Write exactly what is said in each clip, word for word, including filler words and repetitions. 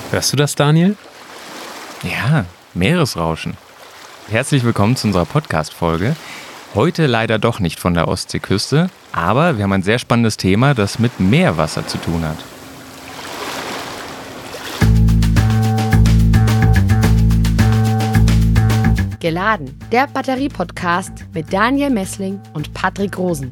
Hörst du das, Daniel? Ja, Meeresrauschen. Herzlich willkommen zu unserer Podcast-Folge. Heute leider doch nicht von der Ostseeküste, aber wir haben ein sehr spannendes Thema, das mit Meerwasser zu tun hat. Geladen, der Batterie-Podcast mit Daniel Messling und Patrick Rosen.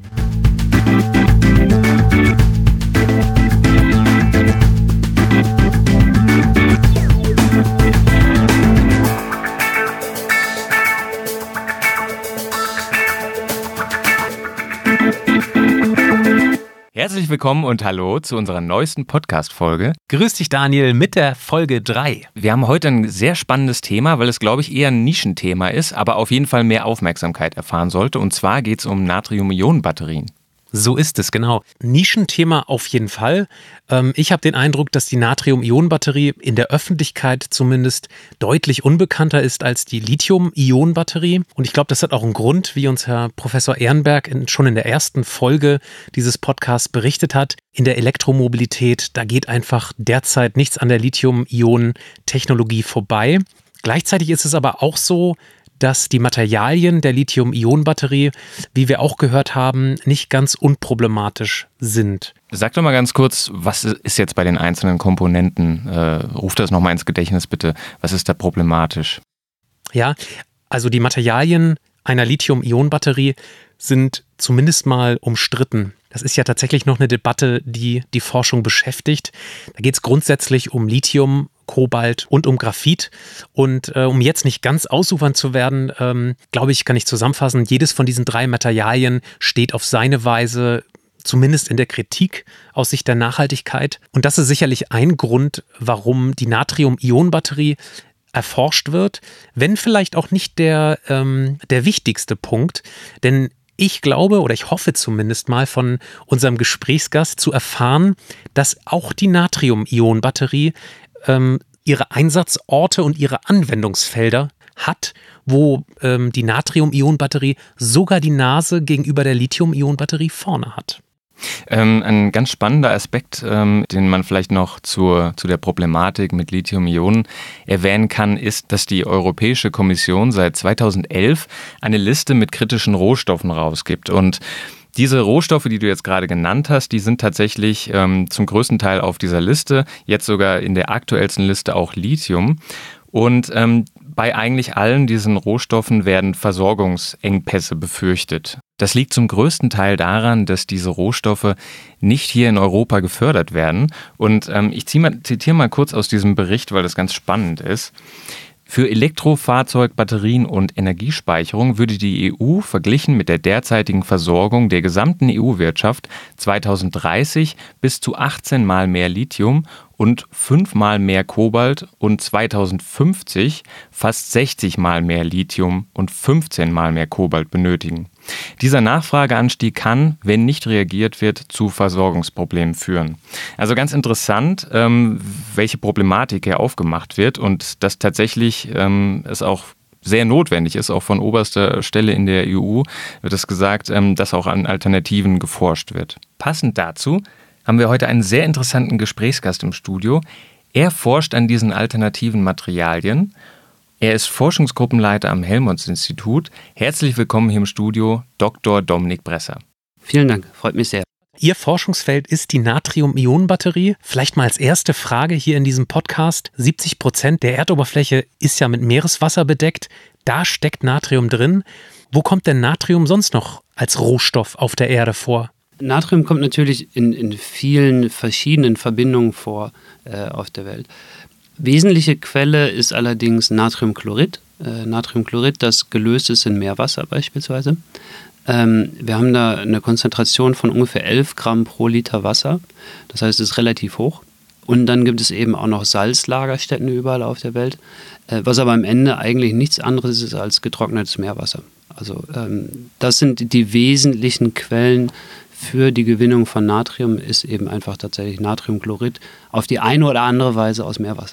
Herzlich willkommen und hallo zu unserer neuesten Podcast-Folge. Grüß dich, Daniel, mit der Folge drei. Wir haben heute ein sehr spannendes Thema, weil es, glaube ich, eher ein Nischenthema ist, aber auf jeden Fall mehr Aufmerksamkeit erfahren sollte. Und zwar geht es um Natrium-Ionen-Batterien. So ist es, genau. Nischenthema auf jeden Fall. Ähm, ich habe den Eindruck, dass die Natrium-Ionen-Batterie in der Öffentlichkeit zumindest deutlich unbekannter ist als die Lithium-Ionen-Batterie. Und ich glaube, das hat auch einen Grund, wie uns Herr Professor Ehrenberg in, schon in der ersten Folge dieses Podcasts berichtet hat. In der Elektromobilität, da geht einfach derzeit nichts an der Lithium-Ionen-Technologie vorbei. Gleichzeitig ist es aber auch so, dass die Materialien der Lithium-Ionen-Batterie, wie wir auch gehört haben, nicht ganz unproblematisch sind. Sag doch mal ganz kurz, was ist jetzt bei den einzelnen Komponenten? Äh, ruf das nochmal ins Gedächtnis bitte. Was ist da problematisch? Ja, also die Materialien einer Lithium-Ionen-Batterie sind zumindest mal umstritten. Das ist ja tatsächlich noch eine Debatte, die die Forschung beschäftigt. Da geht es grundsätzlich um Lithium, Kobalt und um Graphit. Und äh, um jetzt nicht ganz ausufernd zu werden, ähm, glaube ich, kann ich zusammenfassen, jedes von diesen drei Materialien steht auf seine Weise zumindest in der Kritik aus Sicht der Nachhaltigkeit. Und das ist sicherlich ein Grund, warum die Natrium-Ionen-Batterie erforscht wird, wenn vielleicht auch nicht der, ähm, der wichtigste Punkt. Denn ich glaube oder ich hoffe zumindest mal von unserem Gesprächsgast zu erfahren, dass auch die Natrium-Ionen-Batterie ähm, ihre Einsatzorte und ihre Anwendungsfelder hat, wo ähm, die Natrium-Ionen-Batterie sogar die Nase gegenüber der Lithium-Ionen-Batterie vorne hat. Ähm, ein ganz spannender Aspekt, ähm, den man vielleicht noch zur, zu der Problematik mit Lithium-Ionen erwähnen kann, ist, dass die Europäische Kommission seit zweitausendelf eine Liste mit kritischen Rohstoffen rausgibt. Und diese Rohstoffe, die du jetzt gerade genannt hast, die sind tatsächlich ähm, zum größten Teil auf dieser Liste, jetzt sogar in der aktuellsten Liste auch Lithium. Und ähm, bei eigentlich allen diesen Rohstoffen werden Versorgungsengpässe befürchtet. Das liegt zum größten Teil daran, dass diese Rohstoffe nicht hier in Europa gefördert werden. Und ähm, ich zitiere mal kurz aus diesem Bericht, weil das ganz spannend ist. Für Elektrofahrzeugbatterien und Energiespeicherung würde die E U verglichen mit der derzeitigen Versorgung der gesamten E U-Wirtschaft zweitausenddreißig bis zu achtzehn Mal mehr Lithium und fünf Mal mehr Kobalt und zweitausendfünfzig fast sechzig Mal mehr Lithium und fünfzehn Mal mehr Kobalt benötigen. Dieser Nachfrageanstieg kann, wenn nicht reagiert wird, zu Versorgungsproblemen führen. Also ganz interessant, ähm, welche Problematik hier aufgemacht wird und dass tatsächlich ähm, es auch sehr notwendig ist, auch von oberster Stelle in der E U wird es gesagt, ähm, dass auch an Alternativen geforscht wird. Passend dazu haben wir heute einen sehr interessanten Gesprächsgast im Studio. Er forscht an diesen alternativen Materialien. Er ist Forschungsgruppenleiter am Helmholtz-Institut. Herzlich willkommen hier im Studio, Doktor Dominik Bresser. Vielen Dank, freut mich sehr. Ihr Forschungsfeld ist die Natrium-Ionen-Batterie. Vielleicht mal als erste Frage hier in diesem Podcast. siebzig Prozent der Erdoberfläche ist ja mit Meereswasser bedeckt. Da steckt Natrium drin. Wo kommt denn Natrium sonst noch als Rohstoff auf der Erde vor? Natrium kommt natürlich in, in vielen verschiedenen Verbindungen vor äh, auf der Welt. Wesentliche Quelle ist allerdings Natriumchlorid. Äh, Natriumchlorid, das gelöst ist in Meerwasser beispielsweise. Ähm, wir haben da eine Konzentration von ungefähr elf Gramm pro Liter Wasser. Das heißt, es ist relativ hoch. Und dann gibt es eben auch noch Salzlagerstätten überall auf der Welt, äh, was aber am Ende eigentlich nichts anderes ist als getrocknetes Meerwasser. Also ähm, das sind die wesentlichen Quellen für die Gewinnung von Natrium, ist eben einfach tatsächlich Natriumchlorid auf die eine oder andere Weise aus Meerwasser.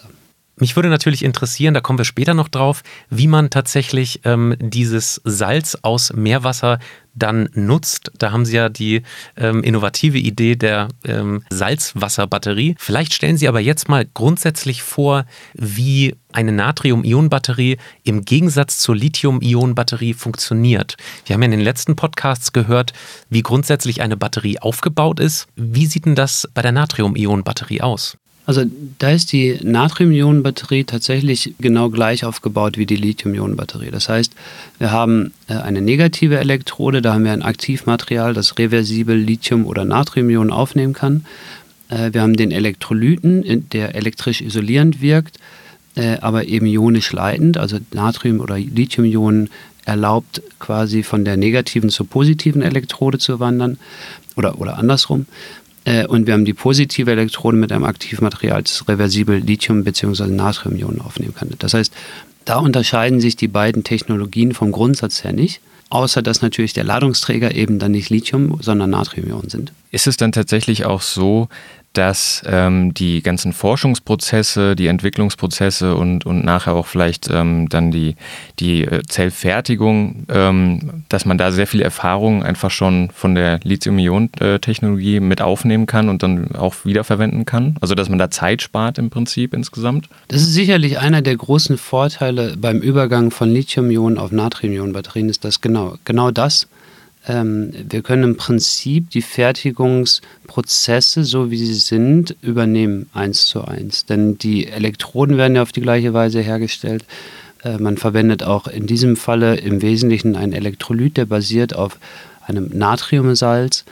Mich würde natürlich interessieren, da kommen wir später noch drauf, wie man tatsächlich ähm, dieses Salz aus Meerwasser dann nutzt. Da haben Sie ja die ähm, innovative Idee der ähm, Salzwasserbatterie. Vielleicht stellen Sie aber jetzt mal grundsätzlich vor, wie eine Natrium-Ionen-Batterie im Gegensatz zur Lithium-Ionen-Batterie funktioniert. Wir haben ja in den letzten Podcasts gehört, wie grundsätzlich eine Batterie aufgebaut ist. Wie sieht denn das bei der Natrium-Ionen-Batterie aus? Also da ist die Natrium-Ionen-Batterie tatsächlich genau gleich aufgebaut wie die Lithium-Ionen-Batterie. Das heißt, wir haben eine negative Elektrode, da haben wir ein Aktivmaterial, das reversibel Lithium- oder Natrium-Ionen aufnehmen kann. Wir haben den Elektrolyten, der elektrisch isolierend wirkt, aber eben ionisch leitend. Also Natrium- oder Lithium-Ionen erlaubt quasi von der negativen zur positiven Elektrode zu wandern oder, oder andersrum. Und wir haben die positive Elektrode mit einem Aktivmaterial, das reversibel Lithium- bzw. Natrium-Ionen aufnehmen kann. Das heißt, da unterscheiden sich die beiden Technologien vom Grundsatz her nicht, außer dass natürlich der Ladungsträger eben dann nicht Lithium, sondern Natrium-Ionen sind. Ist es dann tatsächlich auch so, dass ähm, die ganzen Forschungsprozesse, die Entwicklungsprozesse und, und nachher auch vielleicht ähm, dann die, die Zellfertigung, ähm, dass man da sehr viel Erfahrung einfach schon von der Lithium-Ionen-Technologie mit aufnehmen kann und dann auch wiederverwenden kann? Also dass man da Zeit spart im Prinzip insgesamt? Das ist sicherlich einer der großen Vorteile beim Übergang von Lithium-Ionen auf Natrium-Ionen-Batterien, ist das genau, genau das. Wir können im Prinzip die Fertigungsprozesse, so wie sie sind, übernehmen, eins zu eins. Denn die Elektroden werden ja auf die gleiche Weise hergestellt. Man verwendet auch in diesem Falle im Wesentlichen einen Elektrolyt, der basiert auf einem Natriumsalz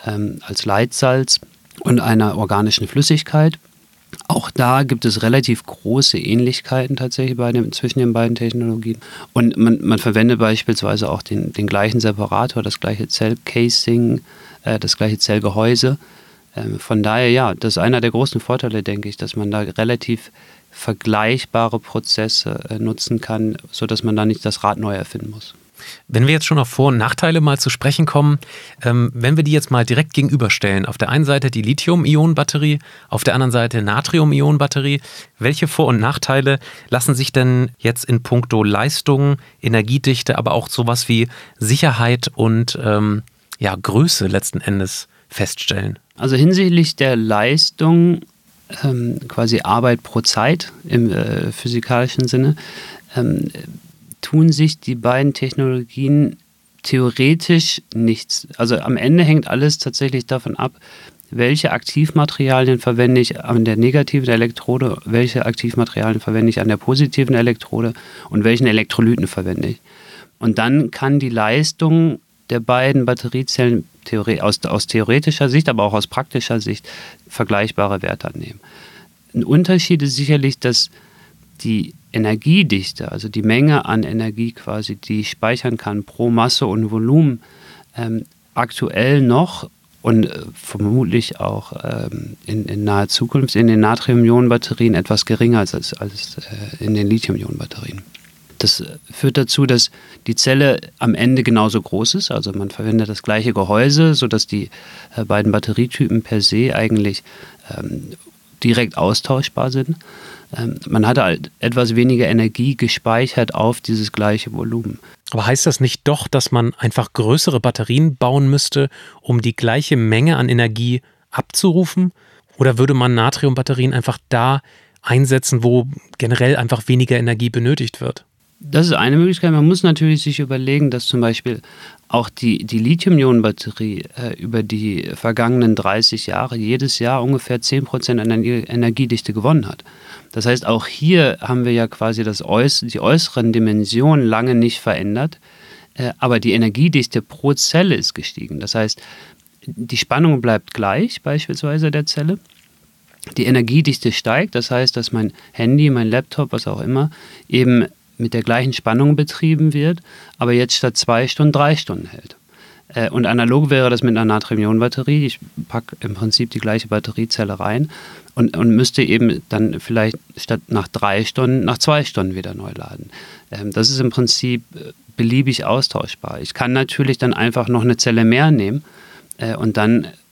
als Leitsalz und einer organischen Flüssigkeit. Auch da gibt es relativ große Ähnlichkeiten tatsächlich bei dem, zwischen den beiden Technologien. Und man, man verwendet beispielsweise auch den, den gleichen Separator, das gleiche Zellcasing, äh, das gleiche Zellgehäuse. Ähm, von daher, ja, das ist einer der großen Vorteile, denke ich, dass man da relativ vergleichbare Prozesse äh, nutzen kann, sodass man da nicht das Rad neu erfinden muss. Wenn wir jetzt schon auf Vor- und Nachteile mal zu sprechen kommen, ähm, wenn wir die jetzt mal direkt gegenüberstellen, auf der einen Seite die Lithium-Ionen-Batterie, auf der anderen Seite Natrium-Ionen-Batterie, welche Vor- und Nachteile lassen sich denn jetzt in puncto Leistung, Energiedichte, aber auch sowas wie Sicherheit und ähm, ja, Größe letzten Endes feststellen? Also hinsichtlich der Leistung, ähm, quasi Arbeit pro Zeit im äh, physikalischen Sinne, ähm, tun sich die beiden Technologien theoretisch nichts. Also am Ende hängt alles tatsächlich davon ab, welche Aktivmaterialien verwende ich an der negativen Elektrode, welche Aktivmaterialien verwende ich an der positiven Elektrode und welchen Elektrolyten verwende ich. Und dann kann die Leistung der beiden Batteriezellen aus, aus theoretischer Sicht, aber auch aus praktischer Sicht vergleichbare Werte annehmen. Ein Unterschied ist sicherlich, dass die Energiedichte, also die Menge an Energie quasi, die ich speichern kann pro Masse und Volumen, ähm, aktuell noch und äh, vermutlich auch ähm, in, in naher Zukunft in den Natrium-Ionen-Batterien etwas geringer als, als, als äh, in den Lithium-Ionen-Batterien. Das führt dazu, dass die Zelle am Ende genauso groß ist, also man verwendet das gleiche Gehäuse, sodass die äh, beiden Batterietypen per se eigentlich ähm, direkt austauschbar sind. Man hat halt etwas weniger Energie gespeichert auf dieses gleiche Volumen. Aber heißt das nicht doch, dass man einfach größere Batterien bauen müsste, um die gleiche Menge an Energie abzurufen? Oder würde man Natriumbatterien einfach da einsetzen, wo generell einfach weniger Energie benötigt wird? Das ist eine Möglichkeit. Man muss natürlich sich überlegen, dass zum Beispiel auch die, die Lithium-Ionen-Batterie äh, über die vergangenen dreißig Jahre jedes Jahr ungefähr zehn Prozent an Energiedichte gewonnen hat. Das heißt, auch hier haben wir ja quasi das Äuß- die äußeren Dimensionen lange nicht verändert, äh, aber die Energiedichte pro Zelle ist gestiegen. Das heißt, die Spannung bleibt gleich, beispielsweise der Zelle. Die Energiedichte steigt, das heißt, dass mein Handy, mein Laptop, was auch immer, eben mit der gleichen Spannung betrieben wird, aber jetzt statt zwei Stunden drei Stunden hält. Äh, und analog wäre das mit einer Natrium-Ionen-Batterie. Ich packe im Prinzip die gleiche Batteriezelle rein und, und müsste eben dann vielleicht statt nach drei Stunden nach zwei Stunden wieder neu laden. Ähm, das ist im Prinzip beliebig austauschbar. Ich kann natürlich dann einfach noch eine Zelle mehr nehmen äh, und dann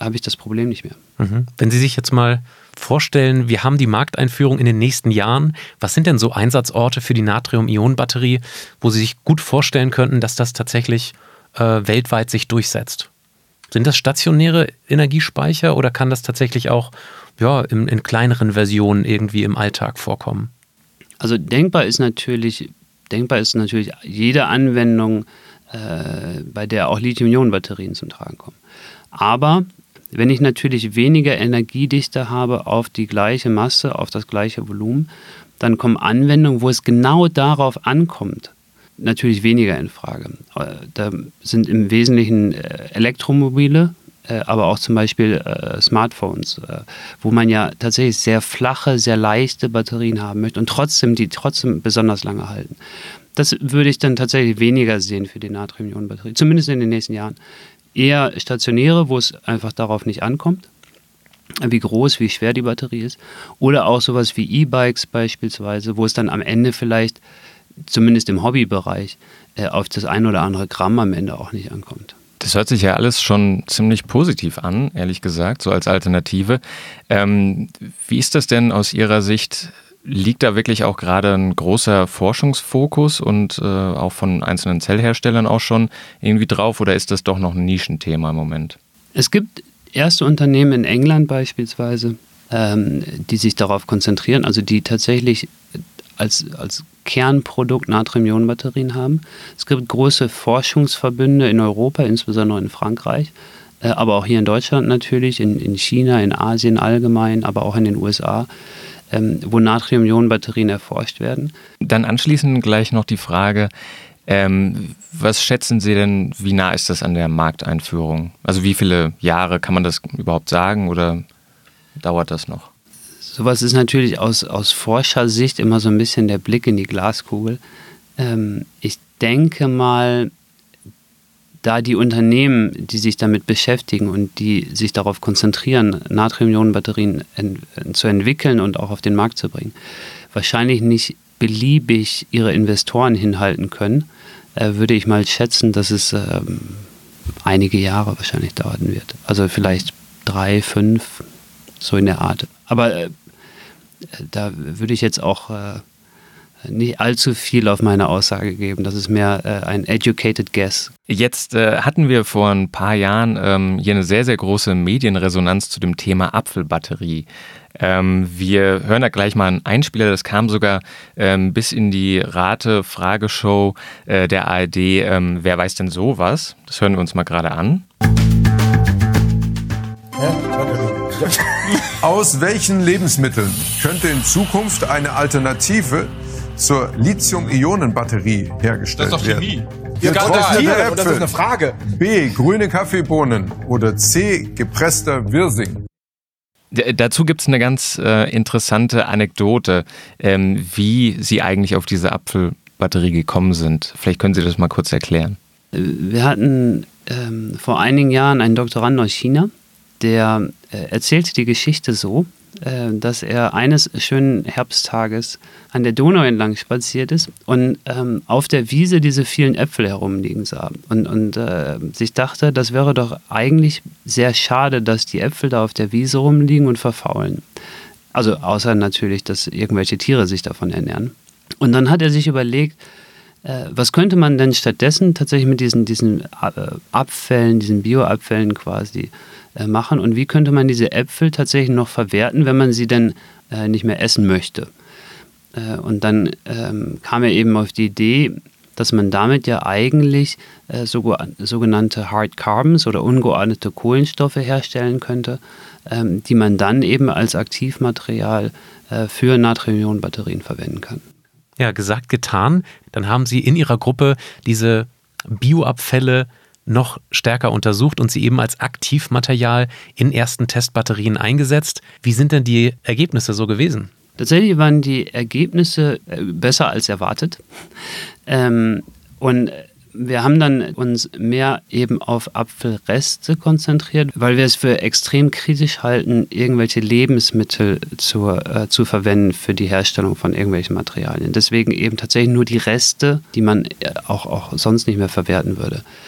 habe ich das Problem nicht mehr. Mhm. Wenn Sie sich jetzt mal vorstellen, wir haben die Markteinführung in den nächsten Jahren. Was sind denn so Einsatzorte für die Natrium-Ionen-Batterie, wo Sie sich gut vorstellen könnten, dass das tatsächlich äh, weltweit sich durchsetzt? Sind das stationäre Energiespeicher oder kann das tatsächlich auch ja, in, in kleineren Versionen irgendwie im Alltag vorkommen? Also denkbar ist natürlich, denkbar ist natürlich jede Anwendung, äh, bei der auch Lithium-Ionen-Batterien zum Tragen kommen. Aber wenn ich natürlich weniger Energiedichte habe auf die gleiche Masse, auf das gleiche Volumen, dann kommen Anwendungen, wo es genau darauf ankommt, natürlich weniger in Frage. Da sind im Wesentlichen Elektromobile, aber auch zum Beispiel Smartphones, wo man ja tatsächlich sehr flache, sehr leichte Batterien haben möchte und trotzdem die trotzdem besonders lange halten. Das würde ich dann tatsächlich weniger sehen für die Natrium-Ionen-Batterie, zumindest in den nächsten Jahren. Eher stationäre, wo es einfach darauf nicht ankommt, wie groß, wie schwer die Batterie ist. Oder auch sowas wie E-Bikes beispielsweise, wo es dann am Ende vielleicht, zumindest im Hobbybereich, äh, auf das ein oder andere Gramm am Ende auch nicht ankommt. Das hört sich ja alles schon ziemlich positiv an, ehrlich gesagt, so als Alternative. Ähm, wie ist das denn aus Ihrer Sicht? Liegt da wirklich auch gerade ein großer Forschungsfokus und äh, auch von einzelnen Zellherstellern auch schon irgendwie drauf oder ist das doch noch ein Nischenthema im Moment? Es gibt erste Unternehmen in England beispielsweise, ähm, die sich darauf konzentrieren, also die tatsächlich als, als Kernprodukt Natrium-Ionen-Batterien haben. Es gibt große Forschungsverbünde in Europa, insbesondere in Frankreich, äh, aber auch hier in Deutschland natürlich, in, in China, in Asien allgemein, aber auch in den U S A, Ähm, wo Natrium-Ionen-Batterien erforscht werden. Dann anschließend gleich noch die Frage, ähm, was schätzen Sie denn, wie nah ist das an der Markteinführung? Also wie viele Jahre kann man das überhaupt sagen oder dauert das noch? Sowas ist natürlich aus, aus Forschersicht immer so ein bisschen der Blick in die Glaskugel. Ähm, ich denke mal, da die Unternehmen, die sich damit beschäftigen und die sich darauf konzentrieren, Natrium-Ionen-Batterien en- zu entwickeln und auch auf den Markt zu bringen, wahrscheinlich nicht beliebig ihre Investoren hinhalten können, äh, würde ich mal schätzen, dass es ähm, einige Jahre wahrscheinlich dauern wird. Also vielleicht drei, fünf, so in der Art. Aber äh, da würde ich jetzt auch äh, nicht allzu viel auf meine Aussage geben. Das ist mehr äh, ein educated guess. Jetzt äh, hatten wir vor ein paar Jahren ähm, hier eine sehr, sehr große Medienresonanz zu dem Thema Apfelbatterie. Ähm, wir hören da gleich mal einen Einspieler, das kam sogar ähm, bis in die Rate-Frageshow äh, der A R D. Ähm, wer weiß denn sowas? Das hören wir uns mal gerade an. Aus welchen Lebensmitteln könnte in Zukunft eine Alternative zur Lithium-Ionen-Batterie hergestellt Das ist doch Chemie. werden? Ja, Getrocknete garantiert. Und das ist eine Äpfel. Frage. B. Grüne Kaffeebohnen. Oder C. Gepresster Wirsing. D- dazu gibt es eine ganz äh, interessante Anekdote, ähm, wie Sie eigentlich auf diese Apfelbatterie gekommen sind. Vielleicht können Sie das mal kurz erklären. Wir hatten ähm, vor einigen Jahren einen Doktoranden aus China, der äh, erzählte die Geschichte so, äh, dass er eines schönen Herbsttages an der Donau entlang spaziert ist und ähm, auf der Wiese diese vielen Äpfel herumliegen sah und, und äh, sich dachte, das wäre doch eigentlich sehr schade, dass die Äpfel da auf der Wiese rumliegen und verfaulen. Also außer natürlich, dass irgendwelche Tiere sich davon ernähren. Und dann hat er sich überlegt, äh, was könnte man denn stattdessen tatsächlich mit diesen, diesen äh, Abfällen, diesen Bioabfällen quasi äh, machen und wie könnte man diese Äpfel tatsächlich noch verwerten, wenn man sie denn äh, nicht mehr essen möchte. Äh, und dann ähm, kam er eben auf die Idee, dass man damit ja eigentlich äh, so, sogenannte Hard Carbons oder ungeordnete Kohlenstoffe herstellen könnte, ähm, die man dann eben als Aktivmaterial äh, für Natrium-Ionen-Batterien verwenden kann. Ja, gesagt, getan. Dann haben Sie in Ihrer Gruppe diese Bioabfälle noch stärker untersucht und sie eben als Aktivmaterial in ersten Testbatterien eingesetzt. Wie sind denn die Ergebnisse so gewesen? Tatsächlich waren die Ergebnisse besser als erwartet. Ähm, und wir haben dann uns mehr eben auf Apfelreste konzentriert, weil wir es für extrem kritisch halten, irgendwelche Lebensmittel zu, äh, zu verwenden für die Herstellung von irgendwelchen Materialien. Deswegen eben tatsächlich nur die Reste, die man auch, auch sonst nicht mehr verwerten würde.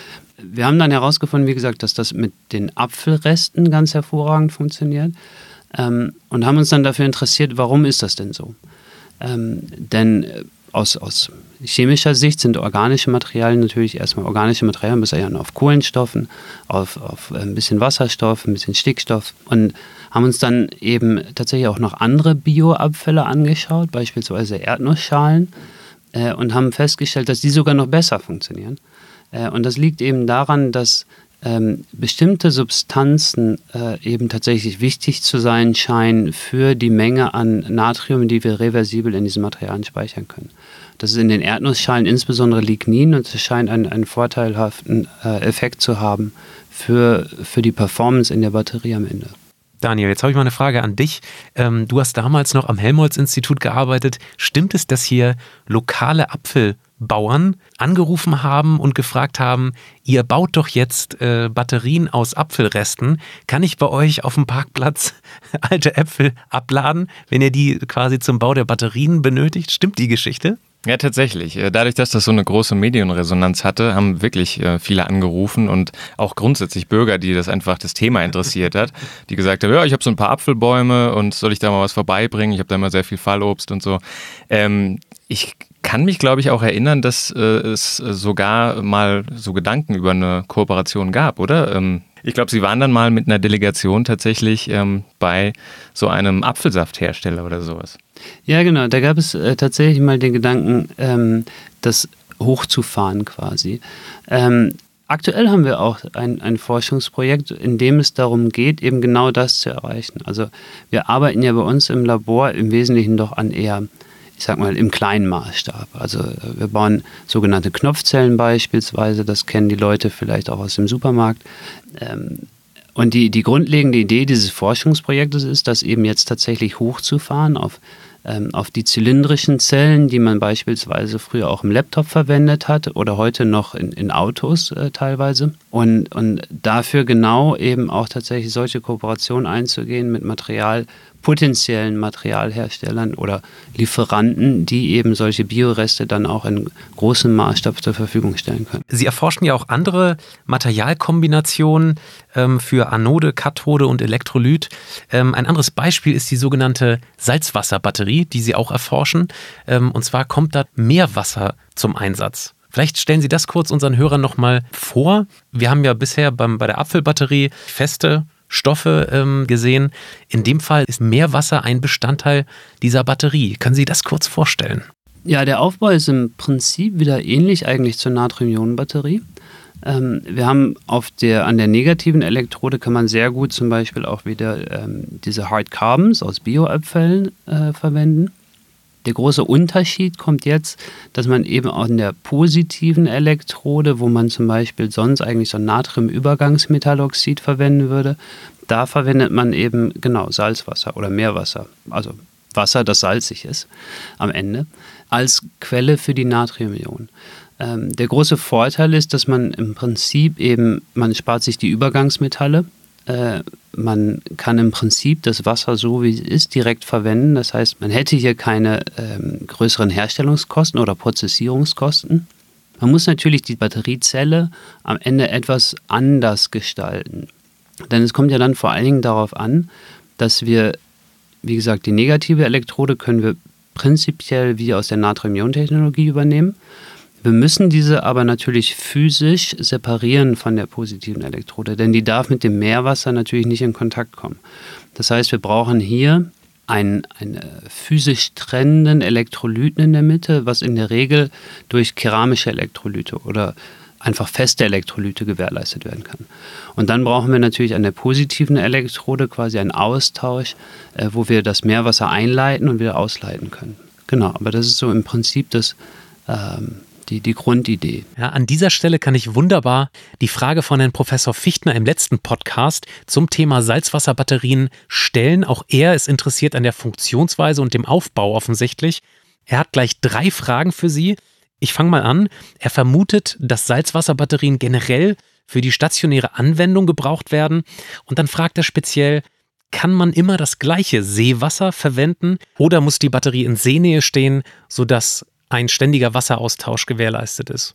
wir haben dann herausgefunden, wie gesagt, dass das mit den Apfelresten ganz hervorragend funktioniert ähm, und haben uns dann dafür interessiert, warum ist das denn so? Ähm, denn aus, aus chemischer Sicht sind organische Materialien natürlich erstmal organische Materialien, basieren auf Kohlenstoffen, auf, auf ein bisschen Wasserstoff, ein bisschen Stickstoff und haben uns dann eben tatsächlich auch noch andere Bioabfälle angeschaut, beispielsweise Erdnussschalen, äh, und haben festgestellt, dass die sogar noch besser funktionieren. Äh, und das liegt eben daran, dass ähm, bestimmte Substanzen äh, eben tatsächlich wichtig zu sein scheinen für die Menge an Natrium, die wir reversibel in diesen Materialien speichern können. Das ist in den Erdnussschalen insbesondere Lignin und es scheint einen, einen vorteilhaften äh, Effekt zu haben für, für die Performance in der Batterie am Ende. Daniel, jetzt habe ich mal eine Frage an dich. Ähm, du hast damals noch am Helmholtz-Institut gearbeitet. Stimmt es, dass hier lokale Apfelbauern angerufen haben und gefragt haben, ihr baut doch jetzt äh, Batterien aus Apfelresten. Kann ich bei euch auf dem Parkplatz alte Äpfel abladen, wenn ihr die quasi zum Bau der Batterien benötigt? Stimmt die Geschichte? Ja, tatsächlich. Dadurch, dass das so eine große Medienresonanz hatte, haben wirklich viele angerufen und auch grundsätzlich Bürger, die das einfach das Thema interessiert hat, die gesagt haben, ja, ich habe so ein paar Apfelbäume und soll ich da mal was vorbeibringen? Ich habe da immer sehr viel Fallobst und so. Ähm, ich kann mich, glaube ich, auch erinnern, dass äh, es sogar mal so Gedanken über eine Kooperation gab, oder? Ähm, ich glaube, Sie waren dann mal mit einer Delegation tatsächlich ähm, bei so einem Apfelsafthersteller oder sowas. Ja, genau. Da gab es äh, tatsächlich mal den Gedanken, ähm, das hochzufahren quasi. Ähm, aktuell haben wir auch ein, ein Forschungsprojekt, in dem es darum geht, eben genau das zu erreichen. Also wir arbeiten ja bei uns im Labor im Wesentlichen doch an eher, ich sag mal, im kleinen Maßstab. Also wir bauen sogenannte Knopfzellen beispielsweise, das kennen die Leute vielleicht auch aus dem Supermarkt. Ähm, und die, die grundlegende Idee dieses Forschungsprojektes ist, das eben jetzt tatsächlich hochzufahren auf, ähm, auf die zylindrischen Zellen, die man beispielsweise früher auch im Laptop verwendet hat oder heute noch in, in Autos äh, teilweise. Und, und dafür genau eben auch tatsächlich solche Kooperationen einzugehen mit Material, potenziellen Materialherstellern oder Lieferanten, die eben solche Bioreste dann auch in großem Maßstab zur Verfügung stellen können. Sie erforschen ja auch andere Materialkombinationen ähm, für Anode, Kathode und Elektrolyt. Ähm, ein anderes Beispiel ist die sogenannte Salzwasserbatterie, die Sie auch erforschen. Ähm, und zwar kommt da Meerwasser zum Einsatz. Vielleicht stellen Sie das kurz unseren Hörern nochmal vor. Wir haben ja bisher beim, bei der Apfelbatterie feste Stoffe ähm, gesehen. In dem Fall ist Meerwasser ein Bestandteil dieser Batterie. Können Sie das kurz vorstellen? Ja, der Aufbau ist im Prinzip wieder ähnlich eigentlich zur Natrium-Ionen-Batterie. Ähm, wir haben auf der, an der negativen Elektrode kann man sehr gut zum Beispiel auch wieder ähm, diese Hard Carbons aus Bioabfällen äh, verwenden. Der große Unterschied kommt jetzt, dass man eben auch in der positiven Elektrode, wo man zum Beispiel sonst eigentlich so Natriumübergangsmetalloxid verwenden würde, da verwendet man eben genau Salzwasser oder Meerwasser, also Wasser, das salzig ist am Ende, als Quelle für die Natriumionen. Ähm, der große Vorteil ist, dass man im Prinzip eben, man spart sich die Übergangsmetalle, Äh, man kann im Prinzip das Wasser so, wie es ist, direkt verwenden. Das heißt, man hätte hier keine ähm, größeren Herstellungskosten oder Prozessierungskosten. Man muss natürlich die Batteriezelle am Ende etwas anders gestalten. Denn es kommt ja dann vor allen Dingen darauf an, dass wir, wie gesagt, die negative Elektrode können wir prinzipiell wie aus der Natrium-Ionen-Technologie übernehmen. Wir müssen diese aber natürlich physisch separieren von der positiven Elektrode, denn die darf mit dem Meerwasser natürlich nicht in Kontakt kommen. Das heißt, wir brauchen hier einen, einen physisch trennenden Elektrolyten in der Mitte, was in der Regel durch keramische Elektrolyte oder einfach feste Elektrolyte gewährleistet werden kann. Und dann brauchen wir natürlich an der positiven Elektrode quasi einen Austausch, äh, wo wir das Meerwasser einleiten und wieder ausleiten können. Genau, aber das ist so im Prinzip das ähm, Die, die Grundidee. Ja, an dieser Stelle kann ich wunderbar die Frage von Herrn Professor Fichtner im letzten Podcast zum Thema Salzwasserbatterien stellen. Auch er ist interessiert an der Funktionsweise und dem Aufbau offensichtlich. Er hat gleich drei Fragen für Sie. Ich fange mal an. Er vermutet, dass Salzwasserbatterien generell für die stationäre Anwendung gebraucht werden. Und dann fragt er speziell, kann man immer das gleiche Seewasser verwenden oder muss die Batterie in Seenähe stehen, sodass ein ständiger Wasseraustausch gewährleistet ist?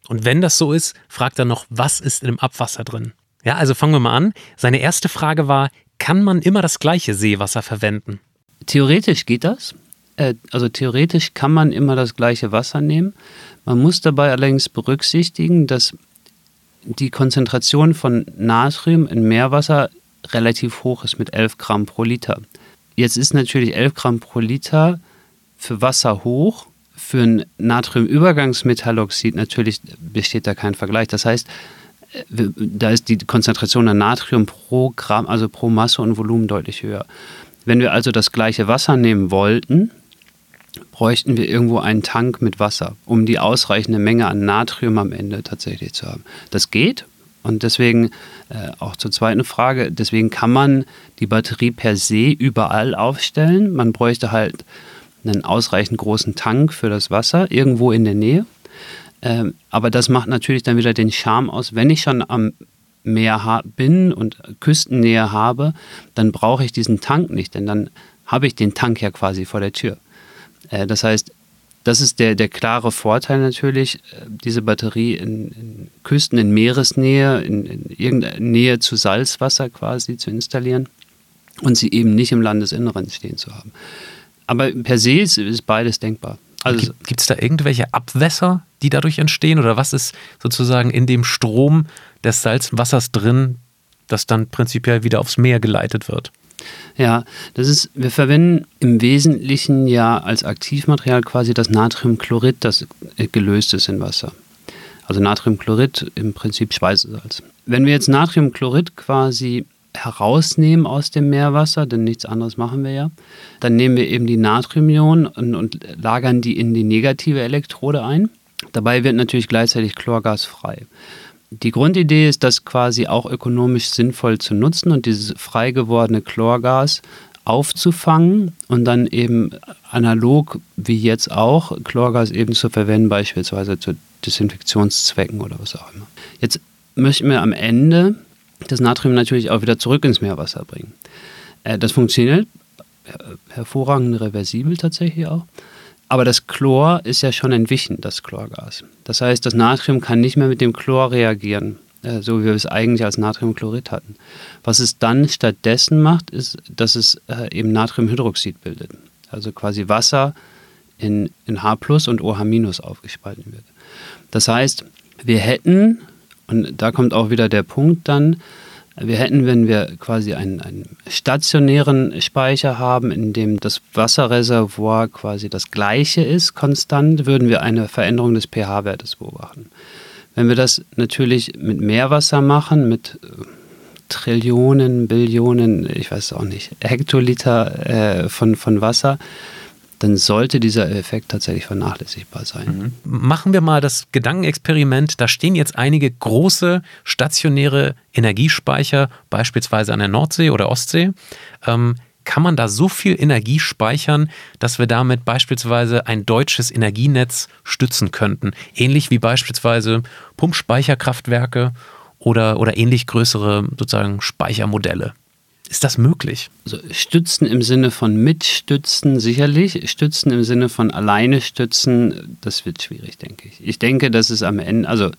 Und wenn das so ist, fragt er noch, was ist im Abwasser drin? Ja, also fangen wir mal an. Seine erste Frage war, kann man immer das gleiche Seewasser verwenden? Theoretisch geht das. Also theoretisch kann man immer das gleiche Wasser nehmen. Man muss dabei allerdings berücksichtigen, dass die Konzentration von Natrium in Meerwasser relativ hoch ist mit elf Gramm pro Liter. Jetzt ist natürlich elf Gramm pro Liter für Wasser hoch. Für ein Natriumübergangsmetalloxid natürlich besteht da kein Vergleich. Das heißt, da ist die Konzentration an Natrium pro Gramm, also pro Masse und Volumen deutlich höher. Wenn wir also das gleiche Wasser nehmen wollten, bräuchten wir irgendwo einen Tank mit Wasser, um die ausreichende Menge an Natrium am Ende tatsächlich zu haben. Das geht und deswegen äh, auch zur zweiten Frage, deswegen kann man die Batterie per se überall aufstellen. Man bräuchte halt einen ausreichend großen Tank für das Wasser, irgendwo in der Nähe. Ähm, aber das macht natürlich dann wieder den Charme aus. Wenn ich schon am Meer ha- bin und Küstennähe habe, dann brauche ich diesen Tank nicht, denn dann habe ich den Tank ja quasi vor der Tür. Äh, das heißt, das ist der, der klare Vorteil natürlich, äh, diese Batterie in, in Küsten, in Meeresnähe, in, in irgendeiner Nähe zu Salzwasser quasi zu installieren und sie eben nicht im Landesinneren stehen zu haben. Aber per se ist, ist beides denkbar. Also, gibt es da irgendwelche Abwässer, die dadurch entstehen? Oder was ist sozusagen in dem Strom des Salzwassers drin, das dann prinzipiell wieder aufs Meer geleitet wird? Ja, das ist, wir verwenden im Wesentlichen ja als Aktivmaterial quasi das Natriumchlorid, das gelöst ist in Wasser. Also Natriumchlorid im Prinzip Speisesalz. Wenn wir jetzt Natriumchlorid quasi herausnehmen aus dem Meerwasser, denn nichts anderes machen wir ja, dann nehmen wir eben die Natriumionen und, und lagern die in die negative Elektrode ein. Dabei wird natürlich gleichzeitig Chlorgas frei. Die Grundidee ist, das quasi auch ökonomisch sinnvoll zu nutzen und dieses frei gewordene Chlorgas aufzufangen und dann eben analog wie jetzt auch Chlorgas eben zu verwenden, beispielsweise zu Desinfektionszwecken oder was auch immer. Jetzt möchten wir am Ende das Natrium natürlich auch wieder zurück ins Meerwasser bringen. Äh, das funktioniert hervorragend reversibel tatsächlich auch. Aber das Chlor ist ja schon entwichen, das Chlorgas. Das heißt, das Natrium kann nicht mehr mit dem Chlor reagieren, äh, so wie wir es eigentlich als Natriumchlorid hatten. Was es dann stattdessen macht, ist, dass es äh, eben Natriumhydroxid bildet. Also quasi Wasser in, in H plus und OH minus aufgespalten wird. Das heißt, wir hätten, und da kommt auch wieder der Punkt dann, wir hätten, wenn wir quasi einen, einen stationären Speicher haben, in dem das Wasserreservoir quasi das gleiche ist, konstant, würden wir eine Veränderung des pH-Wertes beobachten. Wenn wir das natürlich mit Meerwasser machen, mit Trillionen, Billionen, ich weiß auch nicht, Hektoliter äh, von, von Wasser, dann sollte dieser Effekt tatsächlich vernachlässigbar sein. Mhm. Machen wir mal das Gedankenexperiment. Da stehen jetzt einige große stationäre Energiespeicher, beispielsweise an der Nordsee oder Ostsee. Ähm, kann man da so viel Energie speichern, dass wir damit beispielsweise ein deutsches Energienetz stützen könnten? Ähnlich wie beispielsweise Pumpspeicherkraftwerke oder, oder ähnlich größere sozusagen Speichermodelle. Ist das möglich? Also stützen im Sinne von mitstützen sicherlich, stützen im Sinne von alleine stützen, das wird schwierig, denke ich. Ich denke, dass es am Ende, also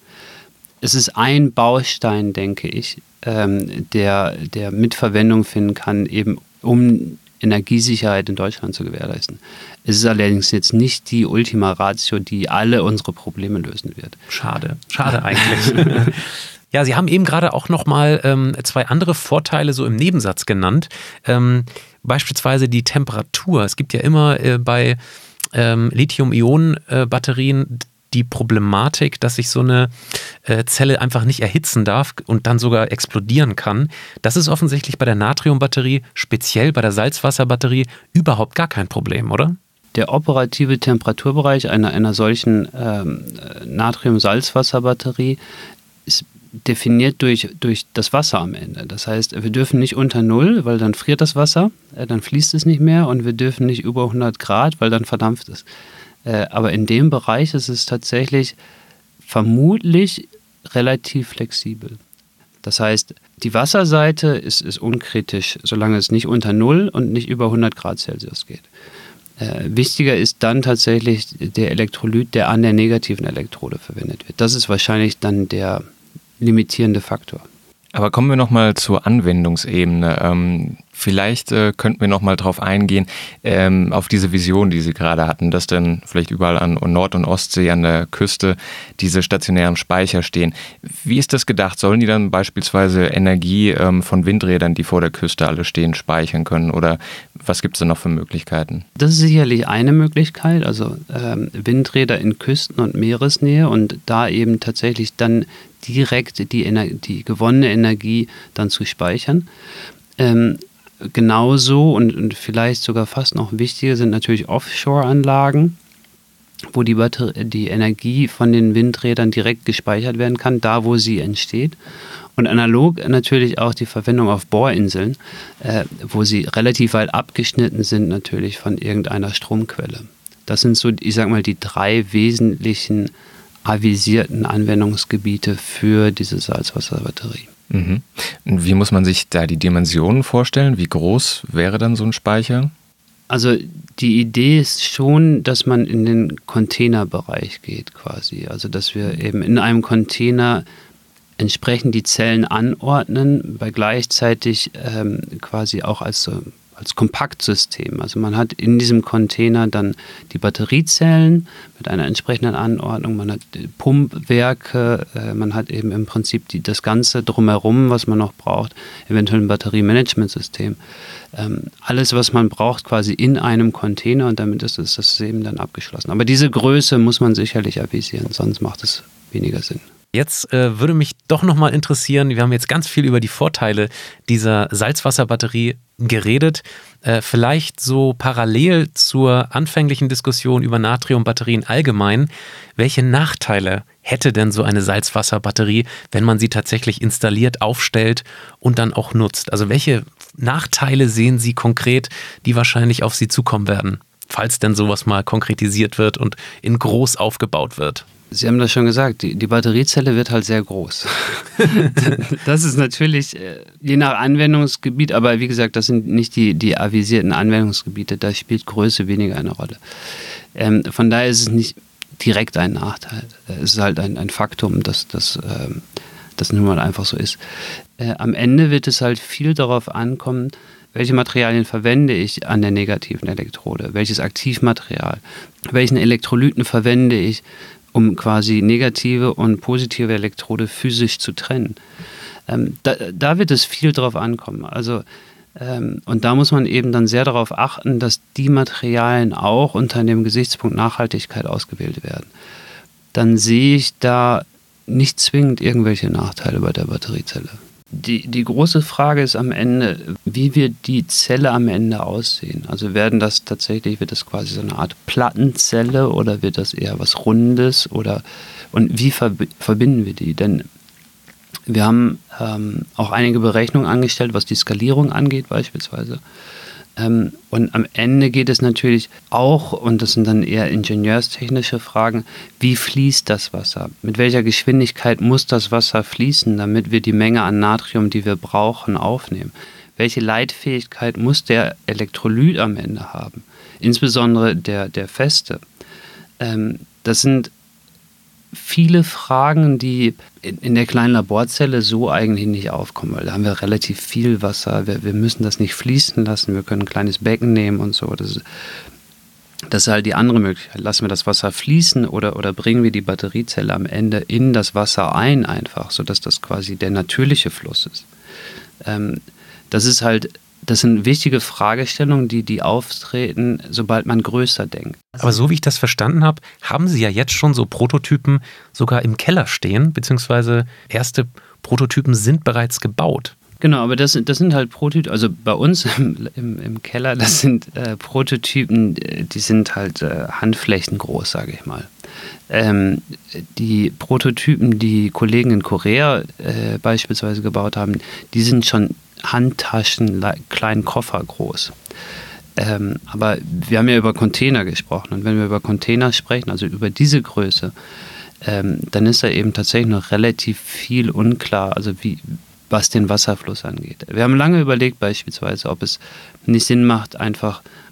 es ist ein Baustein, denke ich, ähm, der, der Mitverwendung finden kann, eben um Energiesicherheit in Deutschland zu gewährleisten. Es ist allerdings jetzt nicht die Ultima Ratio, die alle unsere Probleme lösen wird. Schade, schade eigentlich. Ja, Sie haben eben gerade auch nochmal ähm, zwei andere Vorteile so im Nebensatz genannt. Ähm, beispielsweise die Temperatur. Es gibt ja immer äh, bei ähm, Lithium-Ionen-Batterien die Problematik, dass sich so eine äh, Zelle einfach nicht erhitzen darf und dann sogar explodieren kann. Das ist offensichtlich bei der Natriumbatterie, speziell bei der Salzwasserbatterie, überhaupt gar kein Problem, oder? Der operative Temperaturbereich einer, einer solchen ähm, Natrium-Salzwasserbatterie ist definiert durch, durch das Wasser am Ende. Das heißt, wir dürfen nicht unter Null, weil dann friert das Wasser, äh, dann fließt es nicht mehr, und wir dürfen nicht über hundert Grad, weil dann verdampft es. Äh, aber in dem Bereich ist es tatsächlich vermutlich relativ flexibel. Das heißt, die Wasserseite ist, ist unkritisch, solange es nicht unter Null und nicht über hundert Grad Celsius geht. Äh, wichtiger ist dann tatsächlich der Elektrolyt, der an der negativen Elektrode verwendet wird. Das ist wahrscheinlich dann der limitierende Faktor. Aber kommen wir nochmal zur Anwendungsebene. Ähm, vielleicht äh, könnten wir nochmal drauf eingehen, ähm, auf diese Vision, die Sie gerade hatten, dass dann vielleicht überall an Nord- und Ostsee an der Küste diese stationären Speicher stehen. Wie ist das gedacht? Sollen die dann beispielsweise Energie ähm, von Windrädern, die vor der Küste alle stehen, speichern können? Oder was gibt es da noch für Möglichkeiten? Das ist sicherlich eine Möglichkeit, also ähm, Windräder in Küsten- und Meeresnähe und da eben tatsächlich dann direkt die, Ener- die gewonnene Energie dann zu speichern. Ähm, genauso und, und vielleicht sogar fast noch wichtiger sind natürlich Offshore-Anlagen, wo die, Batter- die Energie von den Windrädern direkt gespeichert werden kann, da wo sie entsteht. Und analog natürlich auch die Verwendung auf Bohrinseln, äh, wo sie relativ weit abgeschnitten sind natürlich von irgendeiner Stromquelle. Das sind so, ich sag mal, die drei wesentlichen avisierten Anwendungsgebiete für diese Salzwasserbatterie. Mhm. Und wie muss man sich da die Dimensionen vorstellen? Wie groß wäre dann so ein Speicher? Also die Idee ist schon, dass man in den Containerbereich geht quasi. Also dass wir eben in einem Container entsprechend die Zellen anordnen, bei gleichzeitig ähm, quasi auch als so als Kompaktsystem. Also man hat in diesem Container dann die Batteriezellen mit einer entsprechenden Anordnung, man hat Pumpwerke, äh, man hat eben im Prinzip die, das Ganze drumherum, was man noch braucht, eventuell ein Batteriemanagementsystem. Ähm, alles, was man braucht, quasi in einem Container und damit ist das System dann abgeschlossen. Aber diese Größe muss man sicherlich avisieren, sonst macht es weniger Sinn. Jetzt äh, würde mich doch nochmal interessieren, wir haben jetzt ganz viel über die Vorteile dieser Salzwasserbatterie geredet, äh, vielleicht so parallel zur anfänglichen Diskussion über Natriumbatterien allgemein, welche Nachteile hätte denn so eine Salzwasserbatterie, wenn man sie tatsächlich installiert, aufstellt und dann auch nutzt? Also welche Nachteile sehen Sie konkret, die wahrscheinlich auf Sie zukommen werden, falls denn sowas mal konkretisiert wird und in groß aufgebaut wird? Sie haben das schon gesagt, die, die Batteriezelle wird halt sehr groß. Das ist natürlich äh, je nach Anwendungsgebiet, aber wie gesagt, das sind nicht die, die avisierten Anwendungsgebiete, da spielt Größe weniger eine Rolle. Ähm, von daher ist es nicht direkt ein Nachteil. Es ist halt ein, ein Faktum, dass das ähm, das nun mal einfach so ist. Äh, am Ende wird es halt viel darauf ankommen, welche Materialien verwende ich an der negativen Elektrode, welches Aktivmaterial, welchen Elektrolyten verwende ich, um quasi negative und positive Elektrode physisch zu trennen. Ähm, da, da wird es viel drauf ankommen. Also, ähm, und da muss man eben dann sehr darauf achten, dass die Materialien auch unter dem Gesichtspunkt Nachhaltigkeit ausgewählt werden. Dann sehe ich da nicht zwingend irgendwelche Nachteile bei der Batteriezelle. Die, die große Frage ist am Ende, wie wird die Zelle am Ende aussehen? Also werden das tatsächlich, wird das quasi so eine Art Plattenzelle oder wird das eher was Rundes? Oder, und wie verb- verbinden wir die? Denn wir haben ähm, auch einige Berechnungen angestellt, was die Skalierung angeht beispielsweise. Ähm, und am Ende geht es natürlich auch, und das sind dann eher ingenieurstechnische Fragen, wie fließt das Wasser? Mit welcher Geschwindigkeit muss das Wasser fließen, damit wir die Menge an Natrium, die wir brauchen, aufnehmen? Welche Leitfähigkeit muss der Elektrolyt am Ende haben? Insbesondere der, der feste. Ähm, das sind viele Fragen, die in, in der kleinen Laborzelle so eigentlich nicht aufkommen, weil da haben wir relativ viel Wasser, wir, wir müssen das nicht fließen lassen, wir können ein kleines Becken nehmen und so. Das ist, das ist halt die andere Möglichkeit. Lassen wir das Wasser fließen oder, oder bringen wir die Batteriezelle am Ende in das Wasser ein einfach, sodass das quasi der natürliche Fluss ist. Ähm, das ist halt Das sind wichtige Fragestellungen, die, die auftreten, sobald man größer denkt. Aber so wie ich das verstanden habe, haben Sie ja jetzt schon so Prototypen sogar im Keller stehen, beziehungsweise erste Prototypen sind bereits gebaut. Genau, aber das, das sind halt Prototypen, also bei uns im, im, im Keller, das sind äh, Prototypen, die sind halt äh, handflächengroß, sage ich mal. Ähm, die Prototypen, die Kollegen in Korea äh, beispielsweise gebaut haben, die sind schon Handtaschen, kleinen Koffer groß. Ähm, aber wir haben ja über Container gesprochen und wenn wir über Container sprechen, also über diese Größe, ähm, dann ist da eben tatsächlich noch relativ viel unklar, also wie, was den Wasserfluss angeht. Wir haben lange überlegt beispielsweise, ob es nicht Sinn macht, einfach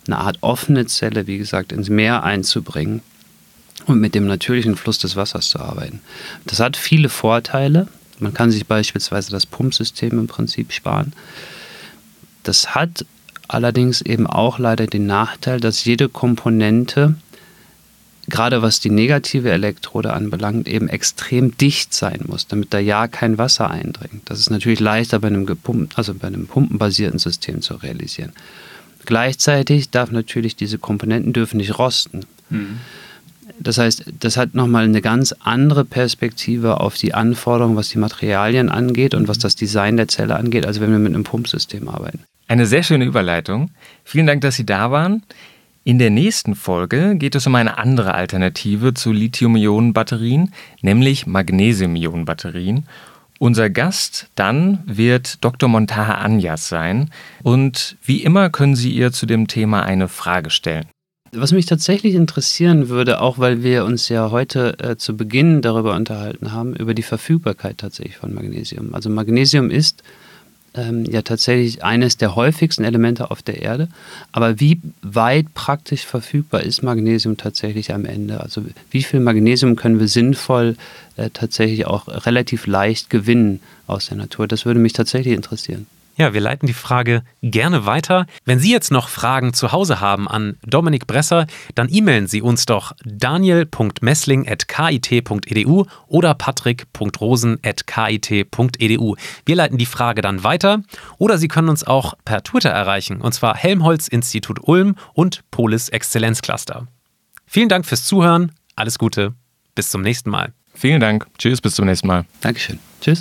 eine Art offene Zelle, wie gesagt, ins Meer einzubringen und mit dem natürlichen Fluss des Wassers zu arbeiten. Das hat viele Vorteile. Man kann sich beispielsweise das Pumpsystem im Prinzip sparen. Das hat allerdings eben auch leider den Nachteil, dass jede Komponente, gerade was die negative Elektrode anbelangt, eben extrem dicht sein muss, damit da ja kein Wasser eindringt. Das ist natürlich leichter bei einem, gepumpt, also bei einem pumpenbasierten System zu realisieren. Gleichzeitig darf natürlich diese Komponenten dürfen nicht rosten. Mhm. Das heißt, das hat nochmal eine ganz andere Perspektive auf die Anforderungen, was die Materialien angeht und was das Design der Zelle angeht, als wenn wir mit einem Pumpsystem arbeiten. Eine sehr schöne Überleitung. Vielen Dank, dass Sie da waren. In der nächsten Folge geht es um eine andere Alternative zu Lithium-Ionen-Batterien, nämlich Magnesium-Ionen-Batterien. Unser Gast dann wird Doktor Montaha Anyas sein. Und wie immer können Sie ihr zu dem Thema eine Frage stellen. Was mich tatsächlich interessieren würde, auch weil wir uns ja heute äh, zu Beginn darüber unterhalten haben, über die Verfügbarkeit tatsächlich von Magnesium. Also Magnesium ist ähm, ja tatsächlich eines der häufigsten Elemente auf der Erde. Aber wie weit praktisch verfügbar ist Magnesium tatsächlich am Ende? Also wie viel Magnesium können wir sinnvoll äh, tatsächlich auch relativ leicht gewinnen aus der Natur? Das würde mich tatsächlich interessieren. Ja, wir leiten die Frage gerne weiter. Wenn Sie jetzt noch Fragen zu Hause haben an Dominik Bresser, dann e-mailen Sie uns doch daniel punkt messling at k i t punkt e d u oder patrick punkt rosen at k i t punkt e d u. Wir leiten die Frage dann weiter oder Sie können uns auch per Twitter erreichen, und zwar Helmholtz-Institut Ulm und Polis Exzellenzcluster. Vielen Dank fürs Zuhören, alles Gute, bis zum nächsten Mal. Vielen Dank, tschüss, bis zum nächsten Mal. Dankeschön, tschüss.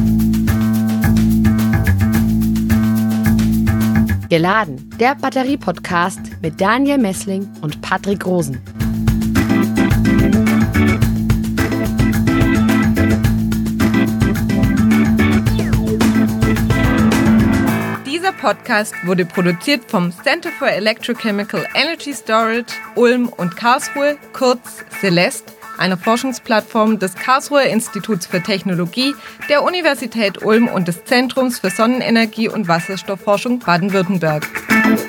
Geladen, der Batterie-Podcast mit Daniel Messling und Patrick Rosen. Dieser Podcast wurde produziert vom Center for Electrochemical Energy Storage Ulm und Karlsruhe, kurz CELEST, einer Forschungsplattform des Karlsruher Instituts für Technologie, der Universität Ulm und des Zentrums für Sonnenenergie und Wasserstoffforschung Baden-Württemberg.